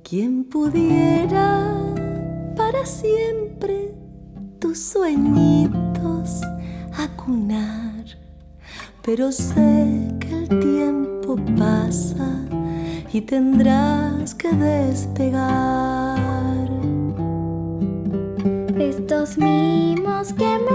Quien pudiera para siempre tus sueñitos acunar, pero sé que el tiempo pasa y tendrás que despegar. Estos mimos que